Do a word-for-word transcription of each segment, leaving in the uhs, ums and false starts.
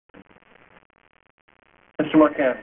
Mister Markovich.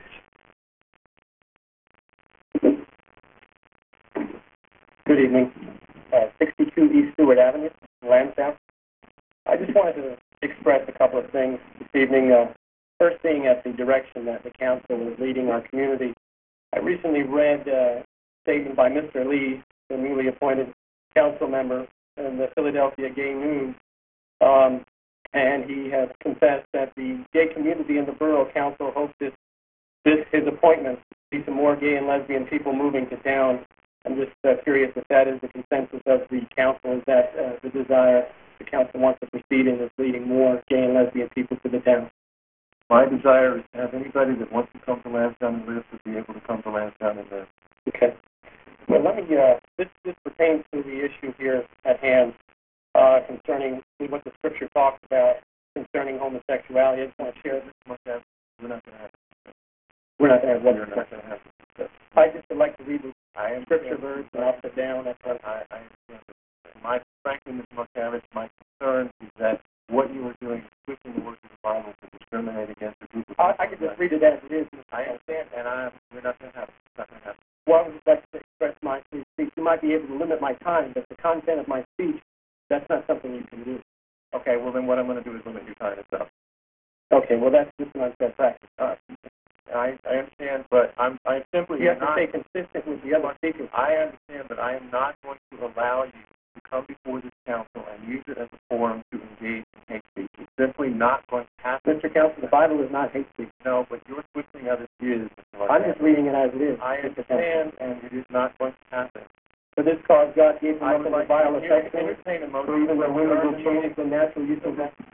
Good evening. Uh, sixty-two East Stewart Avenue, Lansdowne. I just wanted to express a couple of things this evening. Uh, first being at the direction that the council is leading our community. I recently read uh, a statement by Mister Lee, the newly appointed council member in the Philadelphia Gay News, um, and he has confessed that the gay community in the Borough Council hopes this, this his appointment to see some more gay and lesbian people moving to town. I'm just uh, curious if that is the consensus of the council. Is that uh, the desire the council wants to proceed in is leading more gay and lesbian people to the town? My desire is to have anybody that wants to come to Lansdowne and live to be able to come to Lansdowne and live. Okay. Well, let me, uh, this, this pertains to the issue here at hand uh, concerning what the scripture talks about concerning homosexuality. I just want to share this much that we're not going to have it. We're not going to have what? We're not going to have it. I just would like to read the I am scripture verse and I'll sit down. That's what I, I understand. My, frankly, Mister Markovich, my concern is that what you are doing is twisting the words of the Bible to discriminate against the group of people. I, I can just read it as it is. I understand, and I'm, we're not going to have it. It's not going to happen. Well, I would just like to express my speech. You might be able to limit my time, but the content of my speech, that's not something you can do. Okay, well, then what I'm going to do is limit your time itself. Okay, well, that's just an unfair practice. Uh, I, I understand, but I'm, I'm simply You have not... to stay consistent with the other speakers. I understand, but I am not going to allow you to come before this council and use it as a forum to engage in hate speech. It's simply not going to happen. Mister Counsel, the Bible is not hate speech. No, but your twisting of it is. I'm just reading it as it is. I understand, and it is not going to happen. For this cause, God gave him I up would in the like vile to affection, entertain a motion for even the women will change the natural use of that.